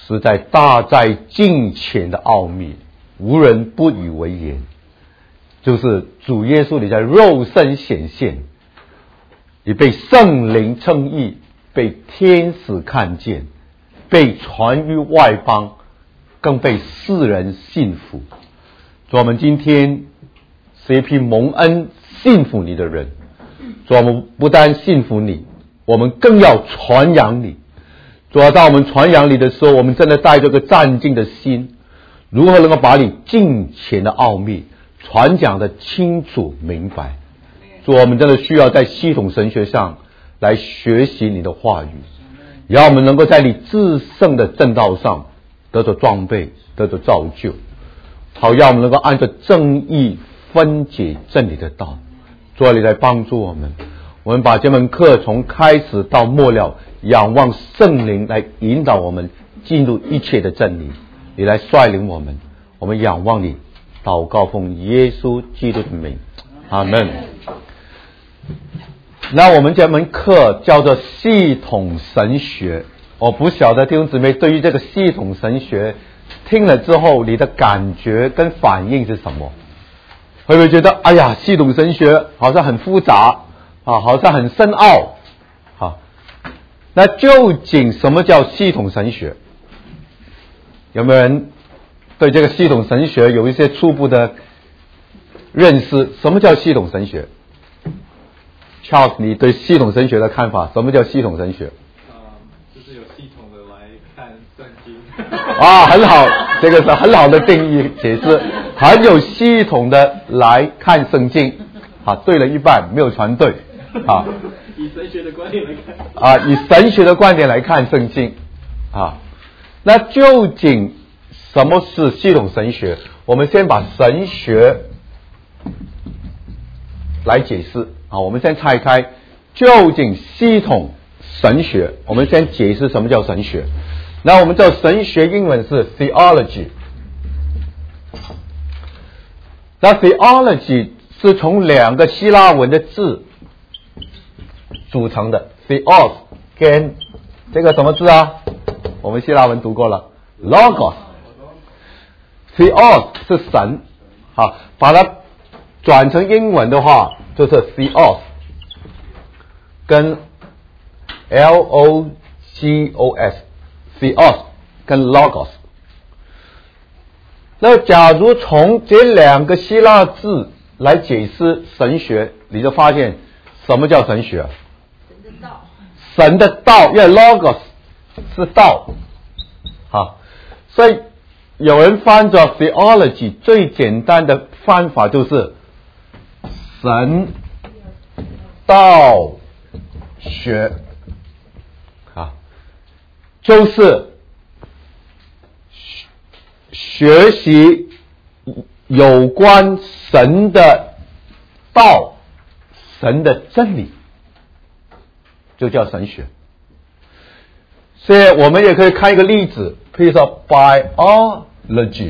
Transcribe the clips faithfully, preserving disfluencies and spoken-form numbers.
实在大在近前的奥秘，无人不以为言。就是主耶稣你在肉身显现，你被圣灵称义，被天使看见，被传于外邦，更被世人信服。主，我们今天是一批蒙恩信服你的人。主，我们不单信服你，我们更要传扬你。主啊，当我们传扬你的时候，我们真的带着个战兢的心，如何能够把你近前的奥秘传讲的清楚明白。主，我们真的需要在系统神学上来学习你的话语，让我们能够在你至圣的正道上得着装备，得着造就，好让我们能够按照正义分解真理的道。主啊，你来帮助我们，我们把这门课从开始到末了，仰望圣灵来引导我们进入一切的真理。你来率领我们，我们仰望你，祷告奉耶稣基督的名，阿们。那我们这门课叫做系统神学，我不晓得弟兄姊妹对于这个系统神学听了之后你的感觉跟反应是什么？会不会觉得哎呀，系统神学好像很复杂啊，好像很深奥啊？那究竟什么叫系统神学？有没有人对这个系统神学有一些初步的认识？什么叫系统神学？ Charles， 你对系统神学的看法？什么叫系统神学？ 啊、嗯，就是有系统的来看圣经。 啊，很好，这个是很好的定义解释，很有系统的来看圣经。啊，对了一半，没有全对。啊， 以神学的观点来看。 啊，以神学的观点来看圣经。啊，那究竟什么是系统神学？我们先把神学来解释。好，我们先拆开究竟系统神学，我们先解释什么叫神学。那我们知道神学英文是 theology， 那 theology 是从两个希腊文的字组成的 theos 跟这个什么字啊？我们希腊文读过了 logos。 theos 是神，好，把它转成英文的话就是 theos 跟 L O G O S theos 跟 logos。 那假如从这两个希腊字来解释神学，你就发现什么叫神学？ 神的道。 神的道，因为 logos 是道，好，所以有人翻作 theology， 最简单的翻法就是神道学，啊，就是学习有关神的道、神的真理，就叫神学。所以我们也可以看一个例子，譬如说 biology，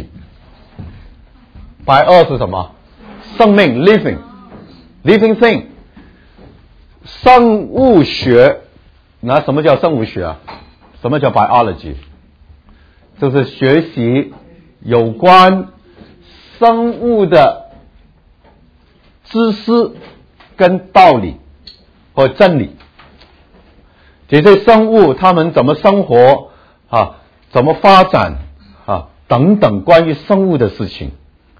bio 是什么？生命 living living thing。 生物学，那什么叫生物学啊？什么叫 biology？ 就是学习有关生物的知识跟道理或真理。这些生物它们怎么生活啊，怎么发展啊，等等关于生物的事情。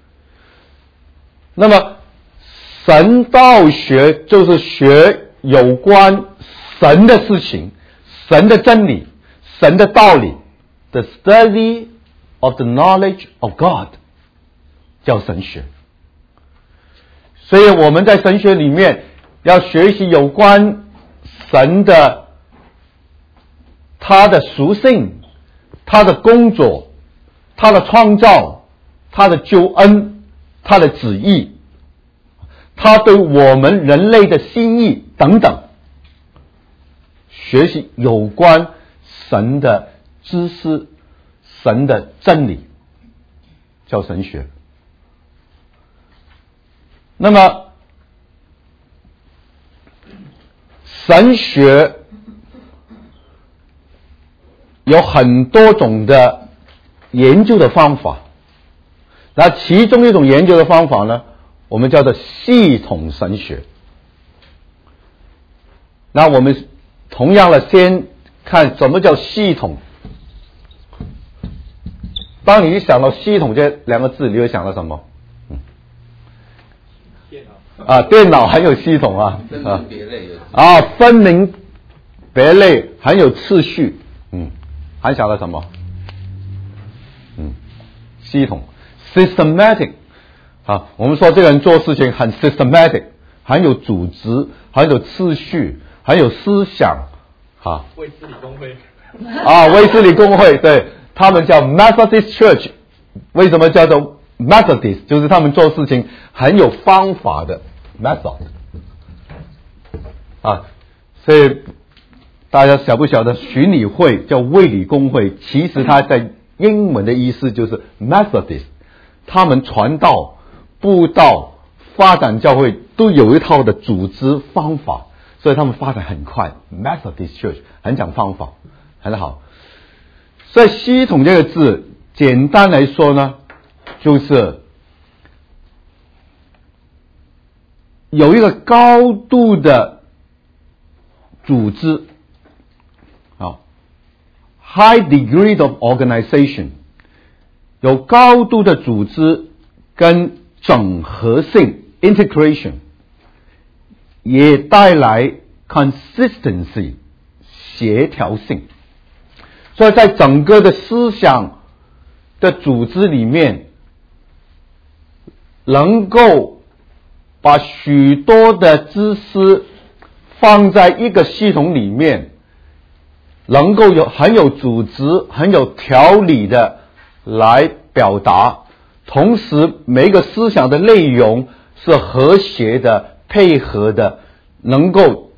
那么神道学就是学有关神的事情，神的真理，神的道理， the study of the knowledge of God， 叫神学。所以我们在神学里面要学习有关神的他的属性，他的工作，他的创造，他的救恩，他的旨意，他对我们人类的心意等等，学习有关神的知识，神的真理，叫神学。那么神学有很多种的研究的方法，那其中一种研究的方法呢，我们叫做系统神学。那我们同样的先看什么叫系统。当你一想到系统这两个字，你会想到什么？嗯、 电脑啊，电脑很有系统啊， 分门别类啊，分明别类，很有次序，嗯，还想到什么？嗯，系统 systematic 啊，我们说这个人做事情很 systematic， 很有组织，很有次序，很有思想，啊， 卫斯理公会啊，卫斯理公会，对，他们叫 Methodist Church， 为什么叫做 Methodist？ 就是他们做事情很有方法的 method， 啊，所以大家晓不晓得巡礼会叫卫理公会，其实它在英文的意思就是 Methodist， 他们传道、布道、发展教会都有一套的组织方法，所以他们发展很快。Methodist Church 很讲方法，很好。所以系统这个字，简单来说呢，就是有一个高度的组织，啊 ，high degree of organization， 有高度的组织跟整合性 integration， 也带来 consistency 协调性。所以在整个的思想的组织里面，能够把许多的知识放在一个系统里面，能够有很有组织、很有条理的来表达，同时每一个思想的内容是和谐的、配合的，能够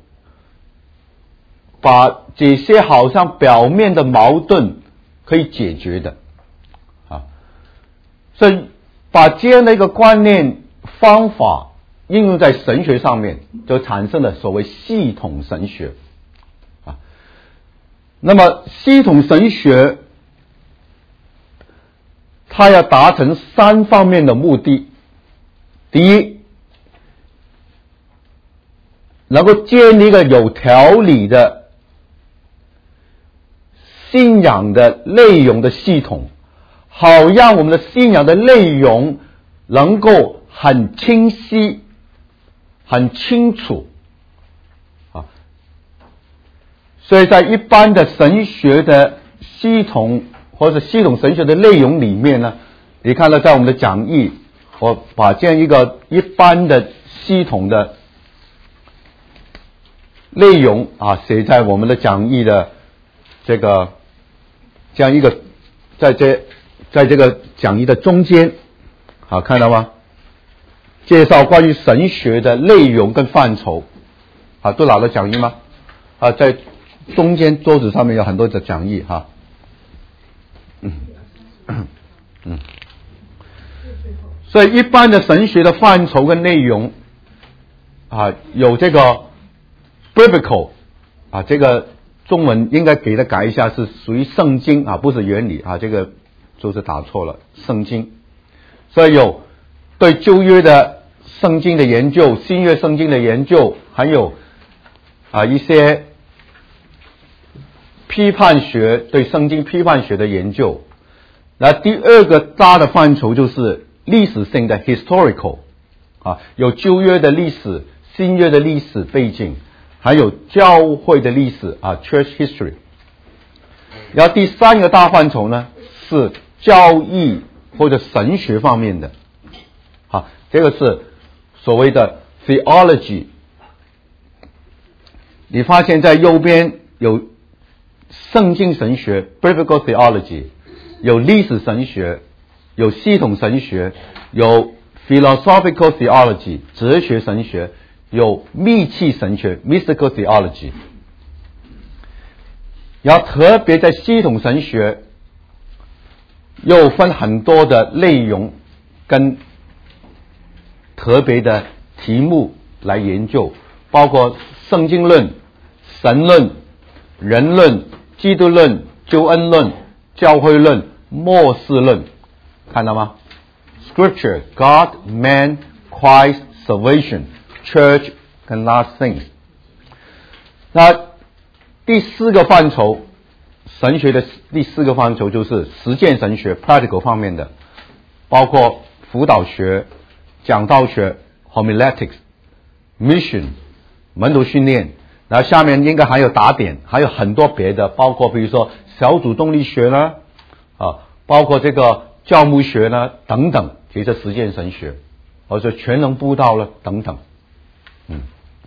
把这些好像表面的矛盾可以解决的啊，所以把这样的一个观念方法应用在神学上面，就产生了所谓系统神学啊。那么系统神学它要达成三方面的目的：第一，能够建立一个有条理的信仰的内容的系统，好让我们的信仰的内容能够很清晰、很清楚啊。所以在一般的神学的系统或者系统神学的内容里面呢，你看到在我们的讲义，我把这样一个一般的系统的内容啊写在我们的讲义的这个这样一个在这在这个讲义的中间，好，看到吗？介绍关于神学的内容跟范畴，啊，都拿了讲义吗？啊，在中间桌子上面有很多的讲义哈，嗯嗯，所以一般的神学的范畴跟内容啊，有这个 biblical 啊，这个中文应该给它改一下，是属于圣经啊，不是原理啊，这个就是打错了，圣经。所以有对旧约的圣经的研究，新约圣经的研究，还有啊一些批判学对圣经批判学的研究。那第二个大的范畴就是历史性的 historical 啊，有旧约的历史、新约的历史背景。还有教会的历史啊 ，church history。然后第三个大范畴呢是教义或者神学方面的，好，这个是所谓的 theology。你发现在右边有圣经神学 biblical theology， 有历史神学，有系统神学，有 philosophical theology 哲学神学。有密契神学 mystical theology， 然后特别在系统神学又分很多的内容跟特别的题目来研究，包括圣经论、神论、人论、基督论、 救恩论、教会论、末世论，看到吗？ Scripture, God, Man, Christ, Salvation, Church, and last things。那第四个范畴，神学的第四个范畴就是实践神学 practical 方面的，包括辅导学、讲道学、homiletics、mission、门徒训练，然后下面应该还有打点，还有很多别的，包括比如说小组动力学呢，啊，包括这个教牧学呢等等，其实实践神学，或者全能布道了等等，嗯。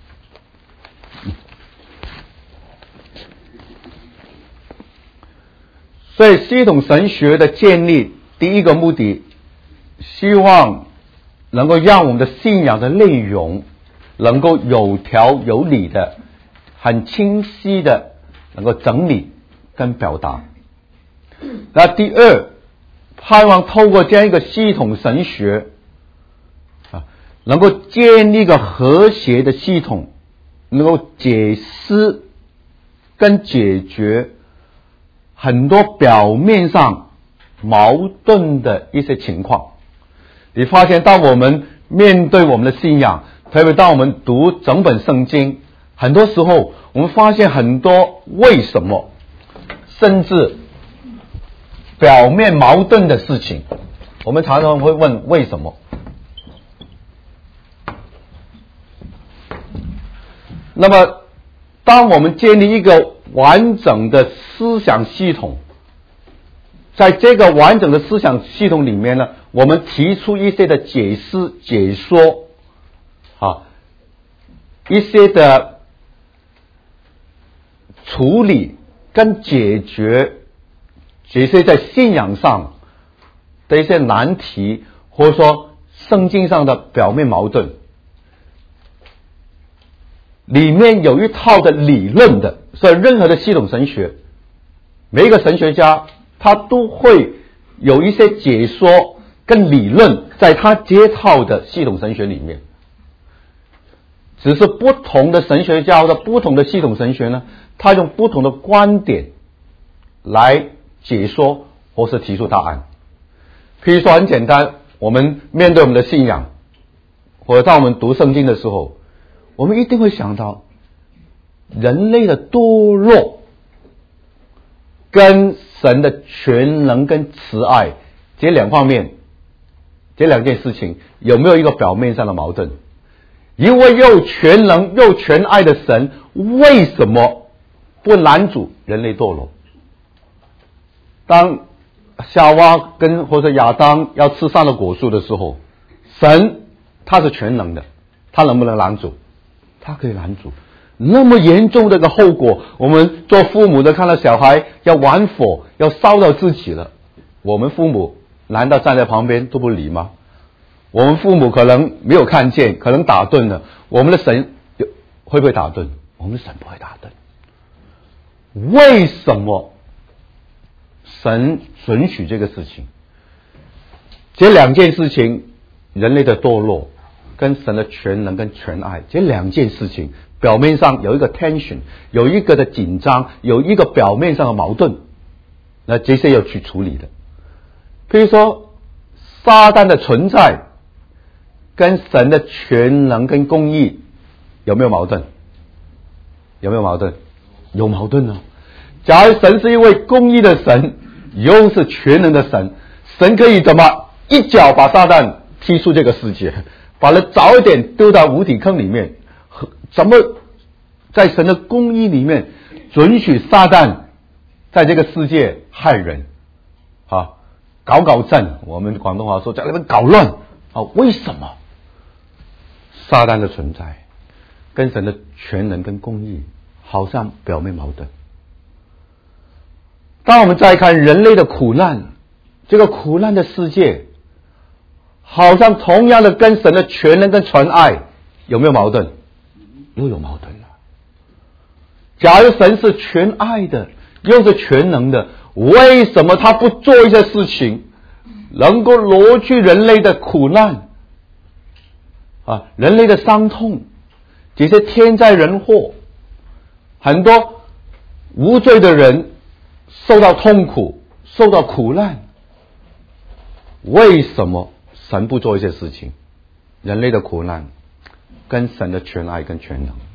所以系统神学的建立，第一个目的，希望能够让我们的信仰的内容能够有条有理的、很清晰的能够整理跟表达。那第二，盼望透过这样一个系统神学啊，能够建立一个和谐的系统，能够解释跟解决很多表面上矛盾的一些情况。你发现当我们面对我们的信仰，特别当我们读整本圣经，很多时候我们发现很多为什么，甚至表面矛盾的事情，我们常常会问为什么。那么当我们建立一个完整的思想系统，在这个完整的思想系统里面呢，我们提出一些的解释、解说，啊，一些的处理跟解决这些在信仰上的一些难题，或者说圣经上的表面矛盾，里面有一套的理论的。所以任何的系统神学，每一个神学家他都会有一些解说跟理论在他这套的系统神学里面，只是不同的神学家或者不同的系统神学呢，他用不同的观点来解说或是提出答案。譬如说很简单，我们面对我们的信仰，或者当我们读圣经的时候，我们一定会想到人类的堕落跟神的全能跟慈爱这两方面，这两件事情有没有一个表面上的矛盾？一位又全能又全爱的神，为什么不拦阻人类堕落？当夏娃跟或者亚当要吃上了果树的时候，神他是全能的，他能不能拦阻？他可以拦阻。那么严重的一个后果，我们做父母的看到小孩要玩火，要烧到自己了，我们父母难道站在旁边都不理吗？我们父母可能没有看见，可能打盹了，我们的神会不会打盹？我们的神不会打盹。为什么神准许这个事情？这两件事情，人类的堕落跟神的全能跟全爱，这两件事情表面上有一个 tension， 有一个的紧张，有一个表面上的矛盾，那这些要去处理的。譬如说撒旦的存在跟神的全能跟公义有没有矛盾？有没有矛盾？有矛盾啊！假如神是一位公义的神，又是全能的神，神可以怎么一脚把撒旦踢出这个世界，把他早一点丢到无底坑里面？怎么在神的公义里面准许撒旦在这个世界害人啊，搞搞震，我们广东话说在那边搞乱啊？为什么？撒旦的存在跟神的全能跟公义好像表面矛盾。当我们再看人类的苦难，这个苦难的世界好像同样的跟神的全能跟全爱有没有矛盾？又有矛盾了。假如神是全爱的，又是全能的，为什么他不做一些事情能够挪去人类的苦难啊，人类的伤痛，这些天灾人祸，很多无罪的人受到痛苦，受到苦难，为什么神不做一些事情？人类的苦难跟神的全爱跟全能。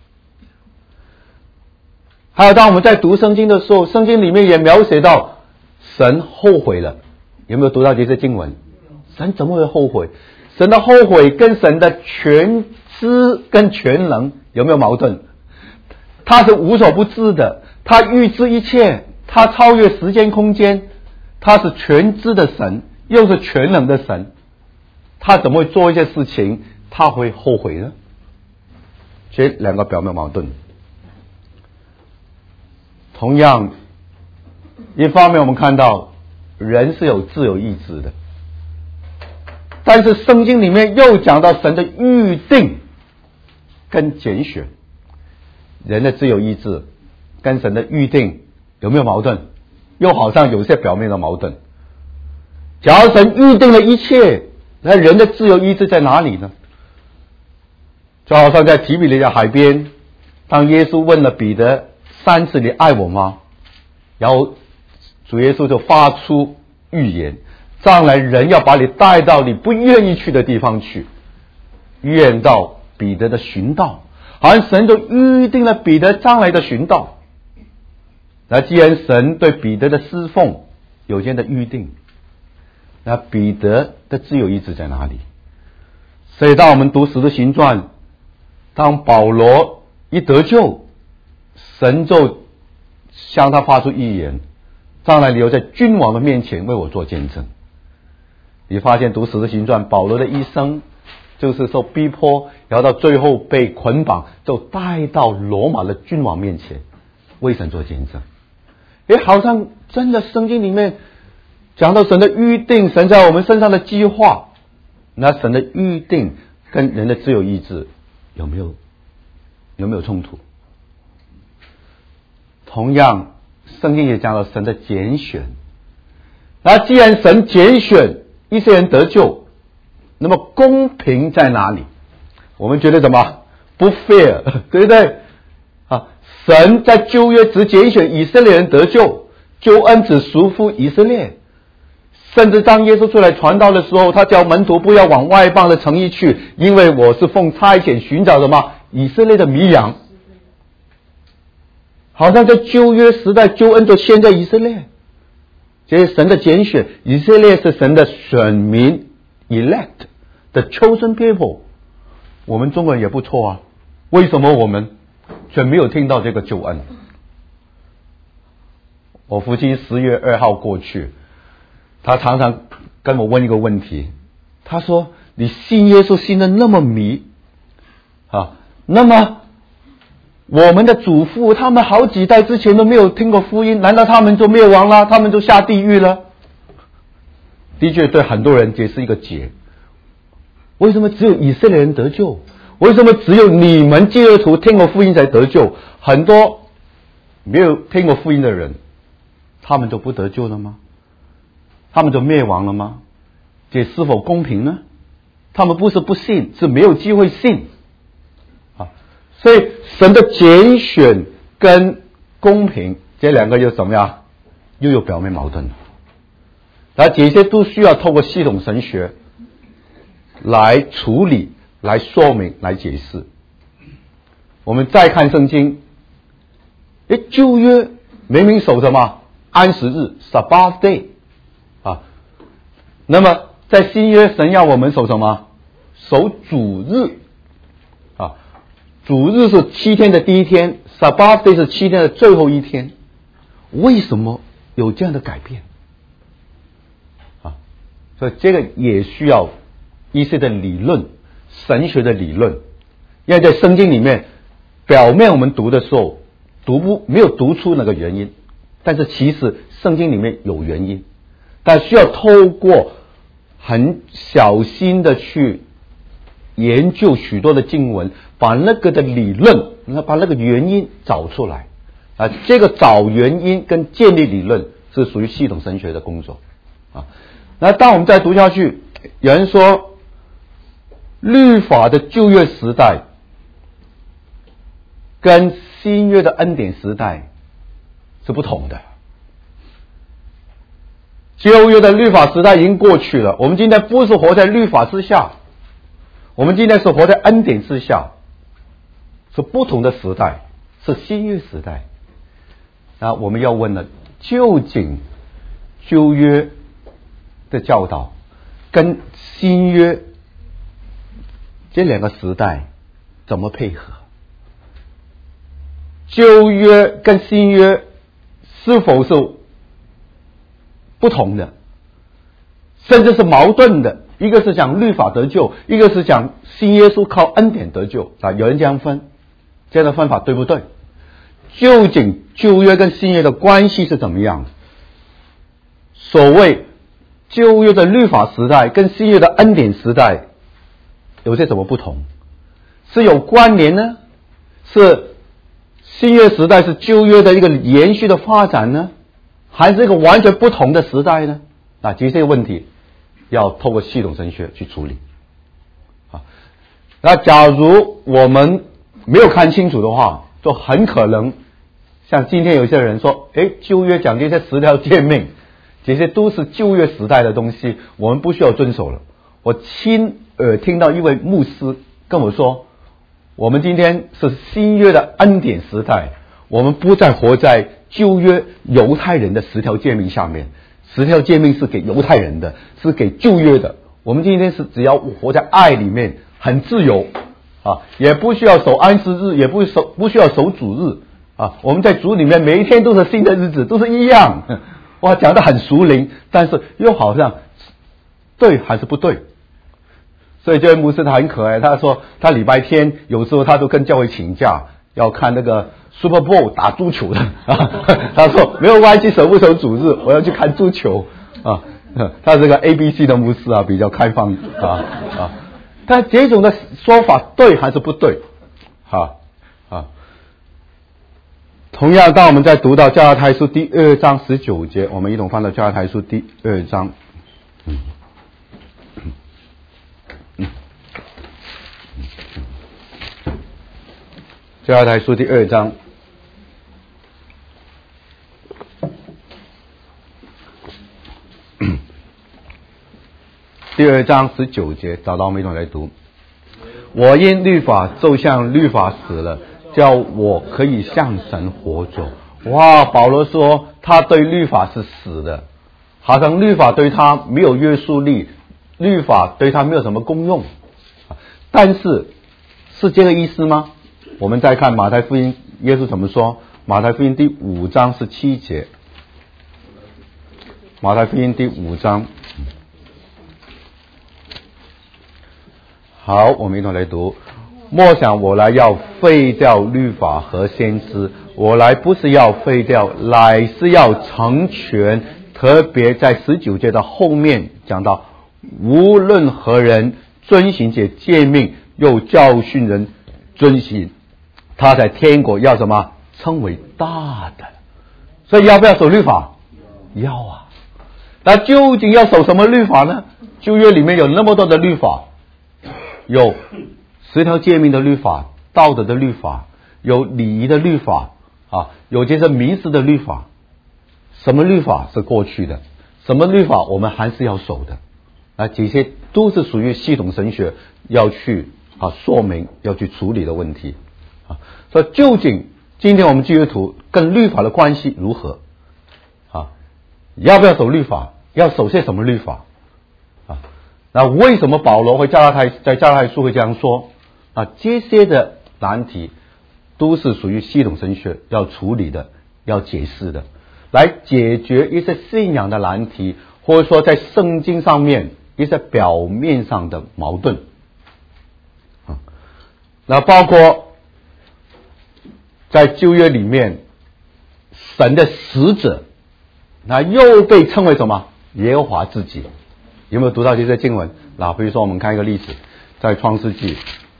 还有当我们在读圣经的时候，圣经里面也描写到神后悔了。有没有读到这些经文？神怎么会后悔？神的后悔跟神的全知跟全能有没有矛盾？他是无所不知的，他预知一切，他超越时间空间，他是全知的神，又是全能的神，他怎么会做一些事情他会后悔呢？这两个表面矛盾。同样，一方面我们看到人是有自由意志的，但是圣经里面又讲到神的预定跟拣选。人的自由意志跟神的预定有没有矛盾？又好像有些表面的矛盾。假如神预定了一切，那人的自由意志在哪里呢？就好像在提比利亚海边，当耶稣问了彼得三次你爱我吗？然后主耶稣就发出预言，将来人要把你带到你不愿意去的地方去，预言到彼得的寻道，好像神就预定了彼得将来的寻道。那既然神对彼得的侍奉有这样的预定，那彼得的自由意志在哪里？所以当我们读使徒行传，当保罗一得救，神就向他发出预言，将来你要在君王的面前为我做见证。你发现读使徒行传，保罗的一生就是受逼迫，然后到最后被捆绑，就带到罗马的君王面前为神做见证。诶，好像真的圣经里面讲到神的预定，神在我们身上的计划，那神的预定跟人的自由意志有没有有没有冲突？同样圣经也讲到神的拣选。那既然神拣选一些人得救，那么公平在哪里？我们觉得什么不 fair， 对不对啊？神在旧约只拣选以色列人得救，救恩只属乎以色列。甚至当耶稣出来传道的时候，他叫门徒不要往外邦的城邑去，因为我是奉差遣寻找什么以色列的迷羊。好像在旧约时代救恩都先在以色列，这是神的拣选，以色列是神的选民 elect the chosen people。 我们中国人也不错啊，为什么我们却没有听到这个救恩？我父亲十月二号过去，他常常跟我问一个问题，他说你信耶稣信得那么迷啊，那么我们的祖父他们好几代之前都没有听过福音，难道他们就灭亡了，他们就下地狱了？的确对很多人这是一个解，为什么只有以色列人得救？为什么只有你们基督徒听过福音才得救？很多没有听过福音的人，他们就不得救了吗？他们就灭亡了吗？这是否公平呢？他们不是不信，是没有机会信啊。所以神的拣选跟公平这两个又怎么样？又有表面矛盾了。那这些都需要透过系统神学来处理、来说明、来解释。我们再看圣经，诶，旧约明明守什么安息日 Sabbath day 啊，那么在新约神要我们守什么？守主日啊，主日是七天的第一天， Sabbath day 是七天的最后一天。为什么有这样的改变啊？所以这个也需要一些的理论，神学的理论。因为在圣经里面表面我们读的时候读不没有读出那个原因，但是其实圣经里面有原因，但需要透过很小心的去研究许多的经文，把那个的理论，把那个原因找出来啊。这个找原因跟建立理论是属于系统神学的工作啊。那当我们再读下去，有人说律法的旧约时代跟新约的恩典时代是不同的旧约的律法时代已经过去了，我们今天不是活在律法之下，我们今天是活在恩典之下，是不同的时代，是新约时代。那我们要问了，究竟旧约的教导跟新约这两个时代怎么配合？旧约跟新约是否是不同的，甚至是矛盾的？一个是讲律法得救，一个是讲新耶稣靠恩典得救啊。有人这样分，这样的分法对不对？究竟旧约跟新约的关系是怎么样？所谓旧约的律法时代跟新约的恩典时代有些什么不同？是有关联呢？是新约时代是旧约的一个延续的发展呢？还是一个完全不同的时代呢？啊，其实这个问题要透过系统神学去处理。啊，那假如我们没有看清楚的话，就很可能像今天有些人说，诶，旧约讲这些十条诫命，这些都是旧约时代的东西，我们不需要遵守了。我亲耳听到一位牧师跟我说，我们今天是新约的恩典时代，我们不再活在旧约犹太人的十条诫命下面，十条诫命是给犹太人的，是给旧约的。我们今天是只要活在爱里面，很自由啊，也不需要守安息日，也不守不需要守主日啊。我们在主里面每一天都是新的日子，都是一样。哇，讲得很熟灵，但是又好像对还是不对。所以这位牧师他很可爱，他说他礼拜天有时候他都跟教会请假，要看那个 Super Bowl 打足球的啊。他说没有关系，守不守主日，我要去看足球啊。他这个 A B C 的牧师啊，比较开放啊啊。但这种的说法对还是不对？啊啊。同样，当我们在读到加拉太书第二章十九节，我们一同翻到加拉太书第二章。嗯加拉太书第二章，第二章十九节，找到我们一同来读。我因律法就像律法死了，叫我可以向神活着。哇，保罗说他对律法是死的，好像律法对他没有约束力，律法对他没有什么功用。但是是这个意思吗？我们再看马太福音，耶稣怎么说？马太福音第五章十七节。马太福音第五章，好，我们一同来读。莫想我来要废掉律法和先知，我来不是要废掉，乃是要成全。特别在十九节的后面讲到，无论何人遵行这诫命，又教训人遵行，他在天国要什么？称为大的。所以要不要守律法？要啊。那究竟要守什么律法呢？旧约里面有那么多的律法，有十条诫命的律法，道德的律法，有礼仪的律法啊，有这些民事的律法。什么律法是过去的？什么律法我们还是要守的？啊，这些都是属于系统神学要去啊说明、要去处理的问题啊。所以究竟今天我们基督徒跟律法的关系如何啊？要不要守律法？要守些什么律法啊？那为什么保罗会加拉太在加拉太书会这样说啊？这些的难题都是属于系统神学要处理的、要解释的，来解决一些信仰的难题，或者说在圣经上面一些表面上的矛盾啊。那包括在旧约里面，神的使者，那又被称为什么？耶和华自己。有没有读到这些经文？那比如说我们看一个例子，在创世纪，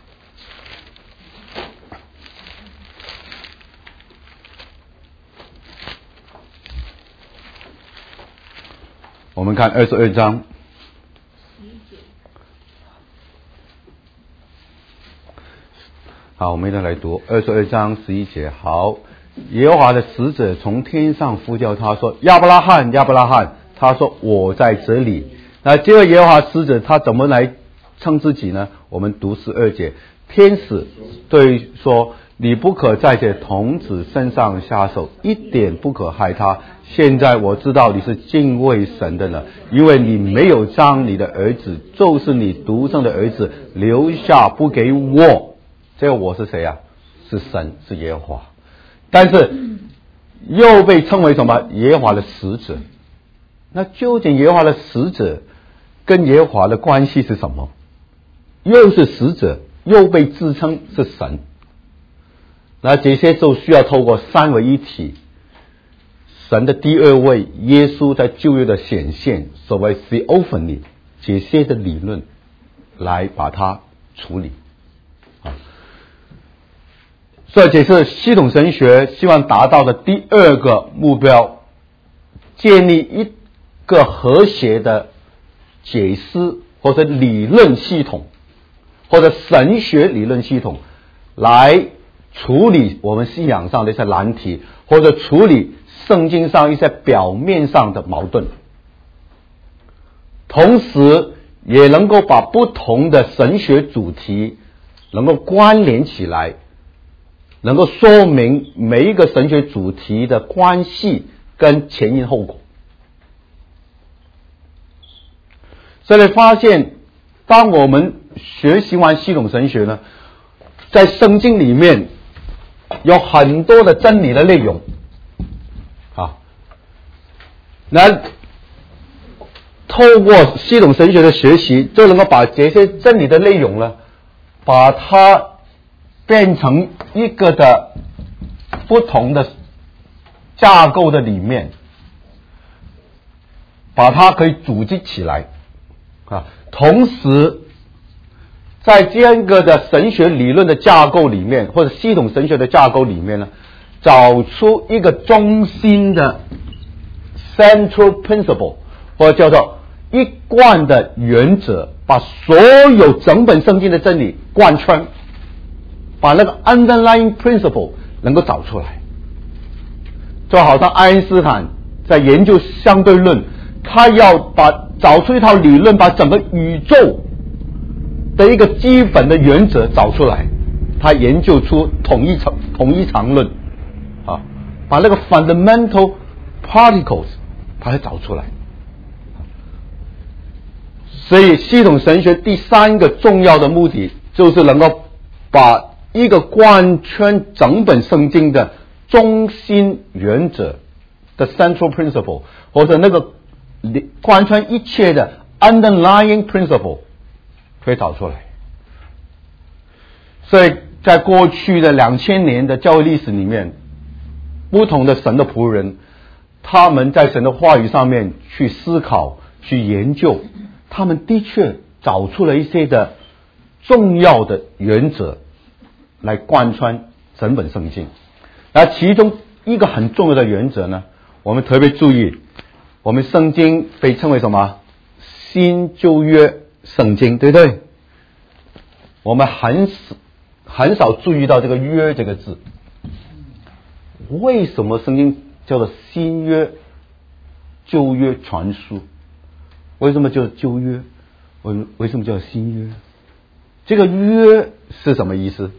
我们看二十二章，好，我们一同来读二十二章十一节。好，耶和华的使者从天上呼叫他说：亚伯拉罕，亚伯拉罕！ 他说我在这里。那接着耶和华使者他怎么来称自己呢？我们读十二节，天使对说，你不可在这童子身上下手，一点不可害他。现在我知道你是敬畏神的了，因为你没有将你的儿子，就是你独生的儿子留下不给我。这个我是谁啊？是神，是耶和华。但是又被称为什么？耶和华的使者。那究竟耶和华的使者跟耶和华的关系是什么？又是使者，又被自称是神。那这些就需要透过三位一体，神的第二位耶稣在旧约的显现，所谓 theophany 这些的理论来把它处理。所以这是系统神学希望达到的第二个目标，建立一个和谐的解释或者理论系统，或者神学理论系统，来处理我们信仰上的一些难题，或者处理圣经上一些表面上的矛盾，同时也能够把不同的神学主题能够关联起来，能够说明每一个神学主题的关系跟前因后果。所以发现当我们学习完系统神学呢，在圣经里面有很多的真理的内容啊，那透过系统神学的学习，就能够把这些真理的内容呢，把它变成一个的不同的架构的里面，把它可以组织起来啊。同时在这样一个的神学理论的架构里面，或者系统神学的架构里面呢，找出一个中心的 central principle， 或者叫做一贯的原则，把所有整本圣经的真理贯穿，把那个 underlying principle 能够找出来。就好像爱因斯坦在研究相对论，他要把找出一套理论，把整个宇宙的一个基本的原则找出来，他研究出统一场统一场论啊，把那个 fundamental particles 把它找出来。所以系统神学第三个重要的目的，就是能够把一个贯穿整本圣经的中心原则的 central principle， 或者那个贯穿一切的 underlying principle 可以找出来。所以在过去的两千年的教会历史里面，不同的神的仆人，他们在神的话语上面去思考、去研究，他们的确找出了一些的重要的原则来贯穿整本圣经。那其中一个很重要的原则呢，我们特别注意，我们圣经被称为什么？新旧约圣经，对不对？我们很很少注意到这个约这个字。为什么圣经叫做新约、旧约传书？为什么叫旧约？为为什么叫新约？这个约是什么意思？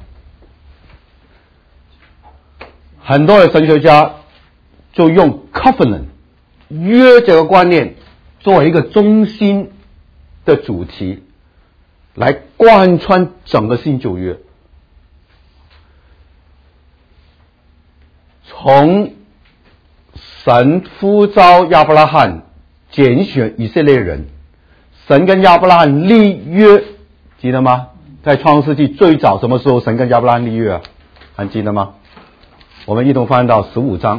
很多的神学家就用 covenant 约这个观念作为一个中心的主题，来贯穿整个新旧约。从神呼召亚伯拉罕拣选以色列人，神跟亚伯拉罕立约，记得吗？在创世纪最早什么时候神跟亚伯拉罕立约啊？还记得吗？我们一同翻到十五章。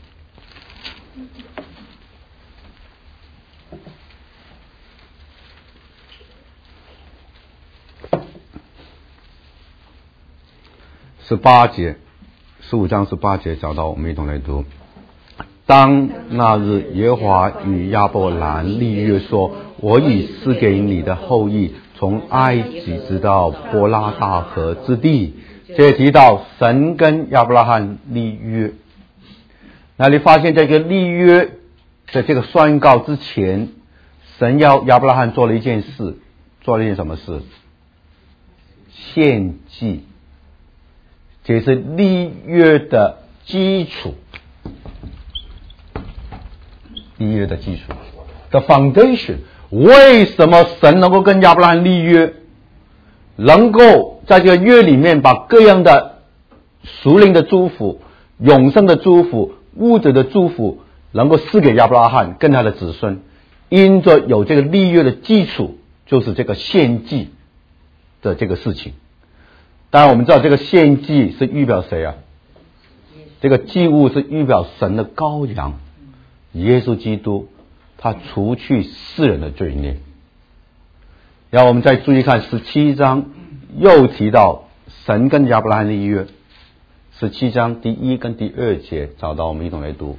十八节，十五章十八节找到，我们一同来读。当那日，耶和华与亚伯兰立约说：“我已赐给你的后裔，从埃及直到伯拉大河之地。”这提到神跟亚伯拉罕立约。那你发现这个立约在这个宣告之前，神要亚伯拉罕做了一件事，做了一件什么事？献祭，这是立约的基础，立约的基础 ，the foundation。为什么神能够跟亚伯拉罕立约，能够在这个约里面把各样的属灵的祝福、永生的祝福、物质的祝福，能够赐给亚伯拉罕跟他的子孙？因着有这个立约的基础，就是这个献祭的这个事情。当然我们知道这个献祭是预表谁啊？这个祭物是预表神的羔羊，耶稣基督，他除去世人的罪孽。然后我们再注意看十七章，又提到神跟亚伯拉罕立约。十七章第一跟第二节，找到我们一同来读。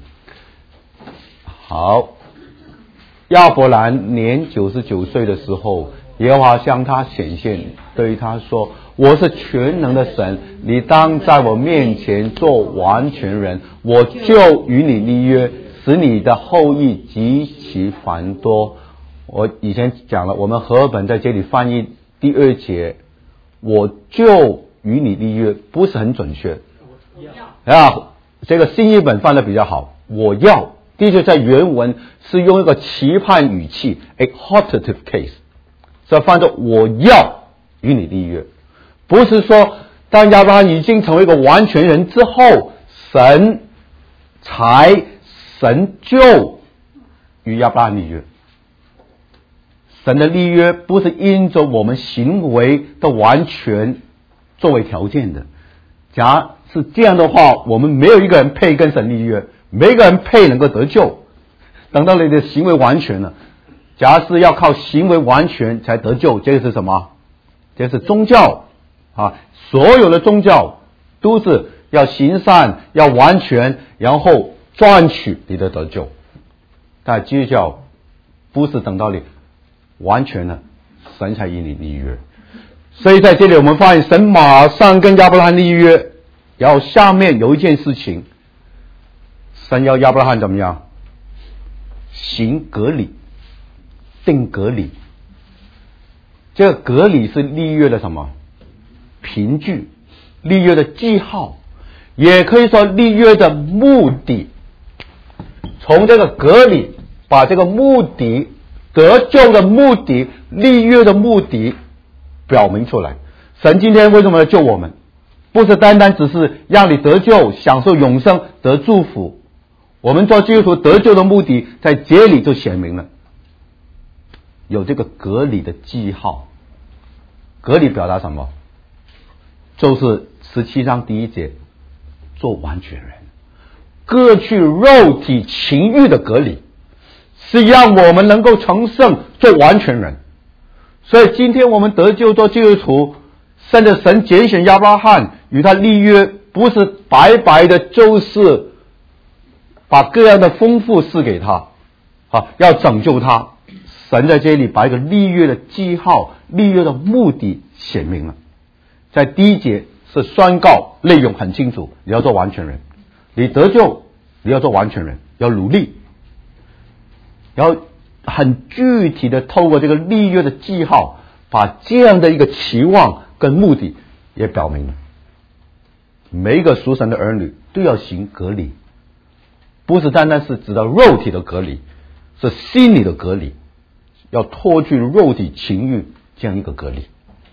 好，亚伯兰年九十九岁的时候，耶和华向他显现，对他说：我是全能的神，你当在我面前做完全人，我就与你立约，使你的后裔极其繁多。我以前讲了，我们和合本在这里翻译第二节，我就与你立约，不是很准确啊。这个新译本翻得比较好，我要，的确在原文是用一个期盼语气 a hortative case， 所以翻作我要与你立约，不是说当亚伯拉罕已经成为一个完全人之后，神才神就与亚伯拉罕立约。神的立约不是因着我们行为的完全作为条件的。假是这样的话，我们没有一个人配跟神立约，没一个人配能够得救。等到你的行为完全了，假是要靠行为完全才得救，这个是什么？这是宗教啊！所有的宗教都是要行善，要完全，然后赚取你的得救。但基督教不是等到你完全了，神才与你立约。所以在这里我们发现，神马上跟亚伯拉罕立约，然后下面有一件事情，神要亚伯拉罕怎么样？行割礼，定割礼。这个割礼是立约的什么？凭据，立约的记号，也可以说立约的目的。从这个割礼，把这个目的，得救的目的，立约的目的表明出来。神今天为什么要救我们？不是单单只是让你得救，享受永生，得祝福。我们做基督徒得救的目的在这里就显明了，有这个割礼的记号。割礼表达什么？就是十七章第一节，做完全人，割去肉体情欲的割礼，是让我们能够成圣，做完全人。所以今天我们得救做基督徒，甚至神拣选亚伯拉罕与他立约，不是白白的，就是把各样的丰富赐给他啊，要拯救他。神在这里把一个立约的记号，立约的目的显明了。在第一节是宣告内容很清楚，你要做完全人，你得救，你要做完全人，要努力，然后很具体的透过这个立约的记号，把这样的一个期望跟目的也表明了。每一个属神的儿女都要行割礼，不是单单是指到肉体的割礼，是心理的割礼，要脱去肉体情欲这样一个割礼。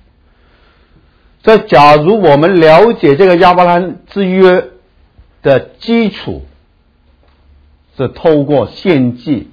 这假如我们了解这个亚伯拉罕之约的基础是透过献祭，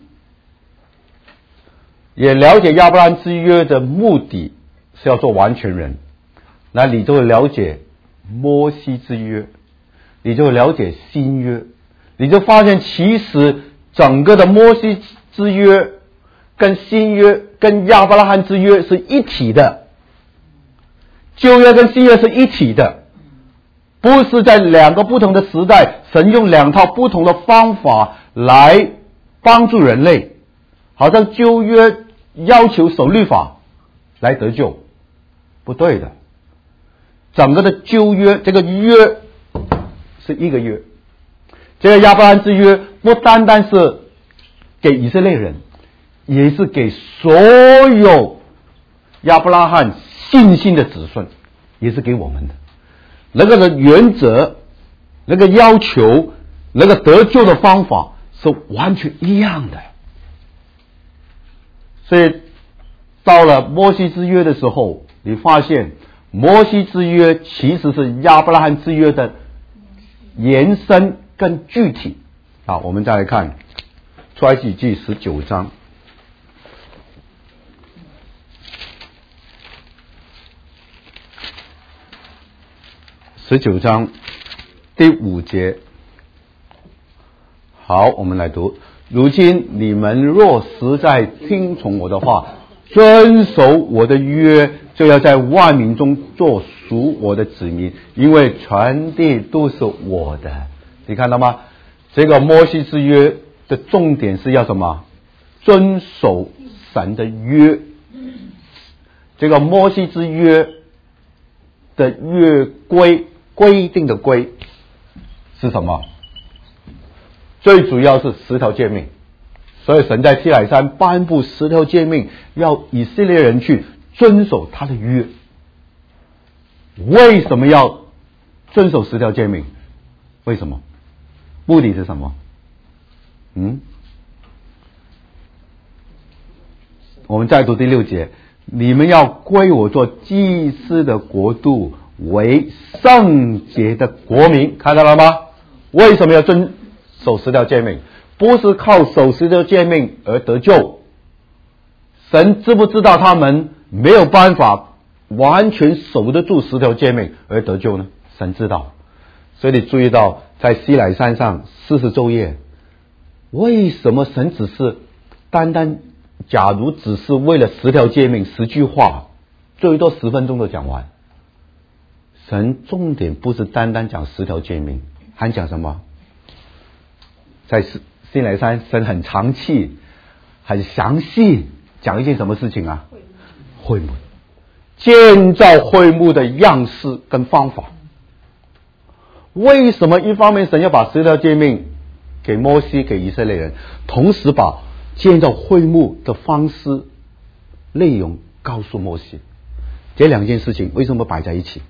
也了解亚伯拉罕之约的目的是要做完全人，那你就会了解摩西之约，你就会了解新约，你就发现其实整个的摩西之约跟新约跟亚伯拉罕之约是一体的，旧约跟新约是一体的，不是在两个不同的时代，神用两套不同的方法来帮助人类，好像旧约要求守律法来得救，不对的。整个的旧约，这个约是一个约，这个亚伯拉罕之约不单单是给以色列人，也是给所有亚伯拉罕信心的子孙，也是给我们的。那个的原则，那个要求，那个得救的方法是完全一样的。所以到了摩西之约的时候，你发现摩西之约其实是亚伯拉罕之约的延伸更具体。好，我们再来看出埃及记十九章。十九章第五节。好，我们来读。如今你们若实在听从我的话，遵守我的约，就要在万民中做属我的子民，因为全地都是我的。你看到吗？这个摩西之约的重点是要什么？遵守神的约。这个摩西之约的约规，规定的规是什么？最主要是十条诫命。所以神在西乃山颁布十条诫命，要以色列人去遵守他的约。为什么要遵守十条诫命？为什么？目的是什么？嗯，我们再读第六节，你们要归我做祭司的国度，为圣洁的国民。看到了吗？为什么要遵守十条诫命？不是靠守十条诫命而得救。神知不知道他们没有办法完全守得住十条诫命而得救呢？神知道。所以你注意到在西乃山上四十昼夜，为什么神只是单单假如只是为了十条诫命十句话，最多十分钟都讲完？神重点不是单单讲十条诫命，还讲什么？在西乃山，神很长气很详细讲一件什么事情啊？会幕，建造会幕的样式跟方法。为什么一方面神要把十条诫命给摩西给以色列人，同时把建造会幕的方式内容告诉摩西？这两件事情为什么摆在一起？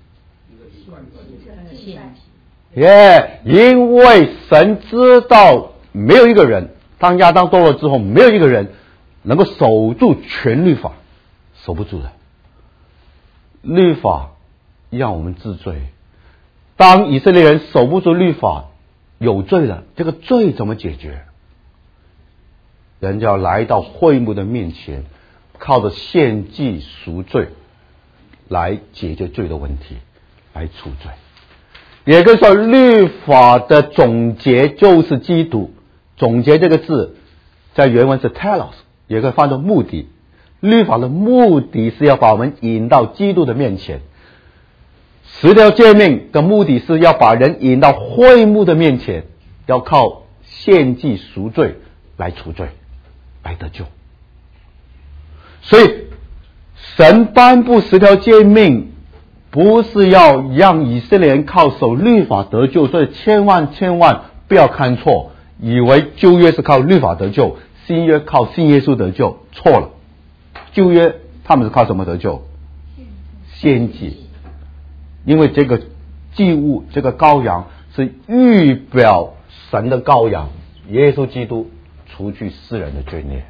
耶、yeah, 因为神知道没有一个人，当亚当堕落之后，没有一个人能够守住全律法，守不住的。律法让我们治罪，当以色列人守不住律法，有罪了，这个罪怎么解决？人就要来到会幕的面前，靠着献祭赎罪来解决罪的问题，来除罪。也就是说，律法的总结就是基督。总结这个字在原文是 telos， 也可以翻作目的。律法的目的是要把我们引到基督的面前，十条诫命的目的是要把人引到会幕的面前，要靠献祭赎罪来除罪，来得救。所以神颁布十条诫命不是要让以色列人靠守律法得救，所以千万千万不要看错，以为旧约是靠律法得救，新约靠信耶稣得救，错了。旧约他们是靠什么得救？献祭。因为这个祭物，这个羔羊是预表神的羔羊，耶稣基督除去世人的罪孽。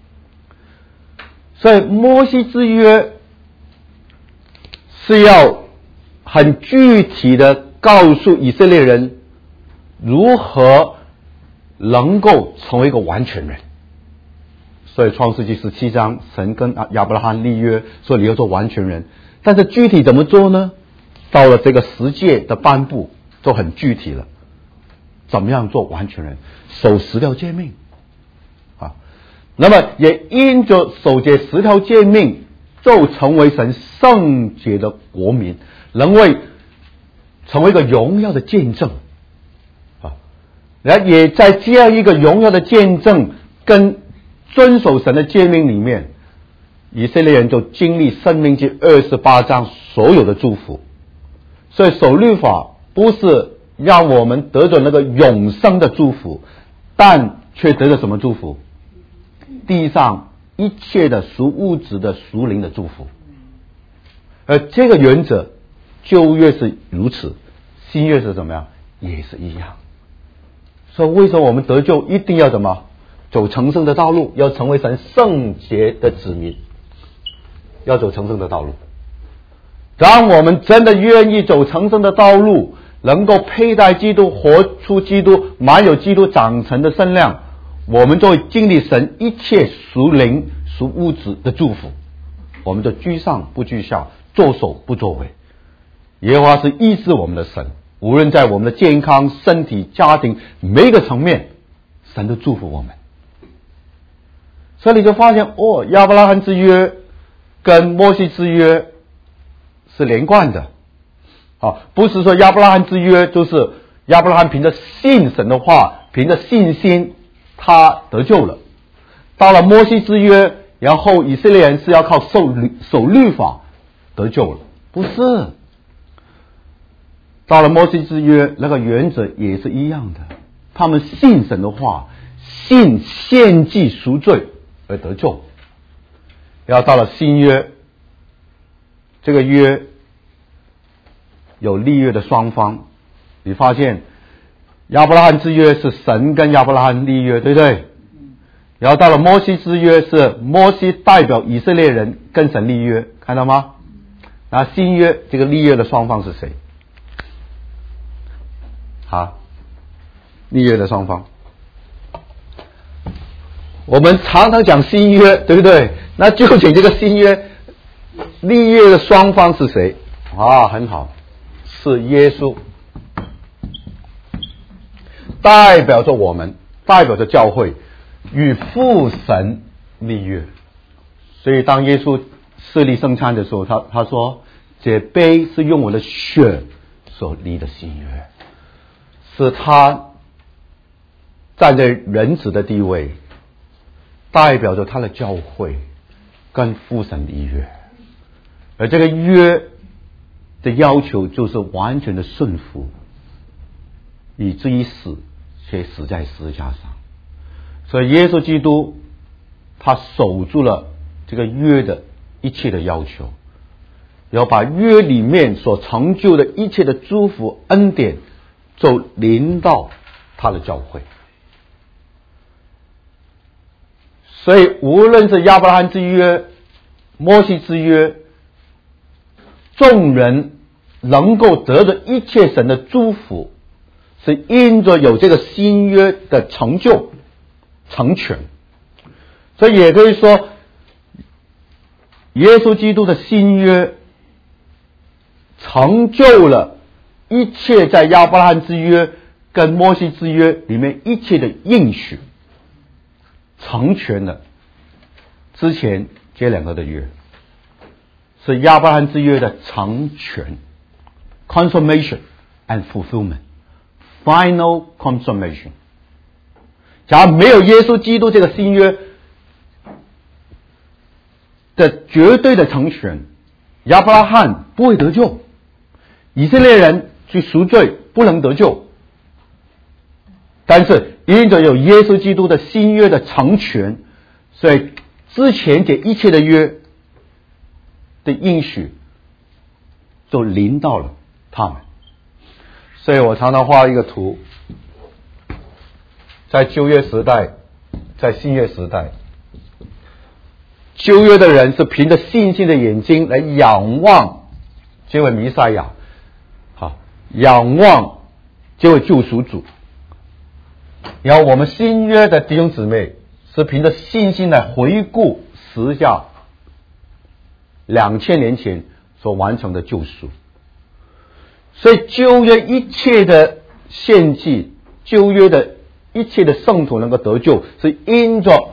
所以摩西之约是要很具体的告诉以色列人如何能够成为一个完全人。所以创世纪十七章神跟亚伯拉罕立约说你要做完全人，但是具体怎么做呢？到了这个十诫的颁布就很具体了，怎么样做完全人？守十条诫命啊，那么也因着守这十条诫命，就成为神圣洁的国民，能为成为一个荣耀的见证啊。然后也在这样一个荣耀的见证跟遵守神的诫命里面，以色列人就经历申命记二十八章所有的祝福。所以守律法不是让我们得着那个永生的祝福，但却得着什么祝福？ 地上一切的属物质的属灵的祝福。而这个原则，旧约是如此，新约是怎么样？也是一样。所以为什么我们得救一定要怎么走成圣的道路？要成为神圣洁的子民，要走成圣的道路。当我们真的愿意走成圣的道路，能够佩戴基督，活出基督，满有基督长成的身量，我们就会经历神一切属灵属物质的祝福。我们就居上不居下，作首不作尾。耶和华是医治我们的神，无论在我们的健康、身体、家庭每一个层面，神都祝福我们。所以你就发现哦，亚伯拉罕之约跟摩西之约是连贯的。好，不是说亚伯拉罕之约就是亚伯拉罕凭着信神的话，凭着信心他得救了。到了摩西之约，然后以色列人是要靠守律守律法得救了，不是。到了摩西之约，那个原则也是一样的，他们信神的话，信献祭赎罪而得救。然后到了新约，这个约有立约的双方，你发现亚伯拉罕之约是神跟亚伯拉罕立约，对不对？然后到了摩西之约是摩西代表以色列人跟神立约，看到吗？然后新约这个立约的双方是谁？好，立约的双方，我们常常讲新约，对不对？那究竟这个新约立约的双方是谁？啊，很好，是耶稣，代表着我们，代表着教会与父神立约。所以当耶稣设立圣餐的时候，他他说这杯是用我的血所立的新约，是他站在人子的地位，代表着他的教会跟父神立约。而这个约的要求就是完全的顺服，以至于死，却死在十字架上。所以耶稣基督他守住了这个约的一切的要求，要把约里面所成就的一切的祝福恩典就临到他的教会。所以无论是亚伯拉罕之约、摩西之约，众人能够得着一切神的祝福，是因着有这个新约的成就成全。所以也可以说耶稣基督的新约成就了一切在亚伯拉罕之约跟摩西之约里面一切的应许，成全了之前这两个的约，是亚伯拉罕之约的成全 consummation and fulfillment final consummation。 假如没有耶稣基督这个新约的绝对的成全，亚伯拉罕不会得救，以色列人去赎罪不能得救。但是因着有耶稣基督的新约的成全，所以之前这一切的约的应许就临到了他们。所以我常常画一个图，在旧约时代，在新约时代，旧约的人是凭着信心的眼睛来仰望这位弥赛亚，好，仰望这位救赎主。然后我们新约的弟兄姊妹是凭着信心来回顾十字架两千年前所完成的救赎。所以旧约一切的献祭，旧约的一切的圣徒能够得救，是因着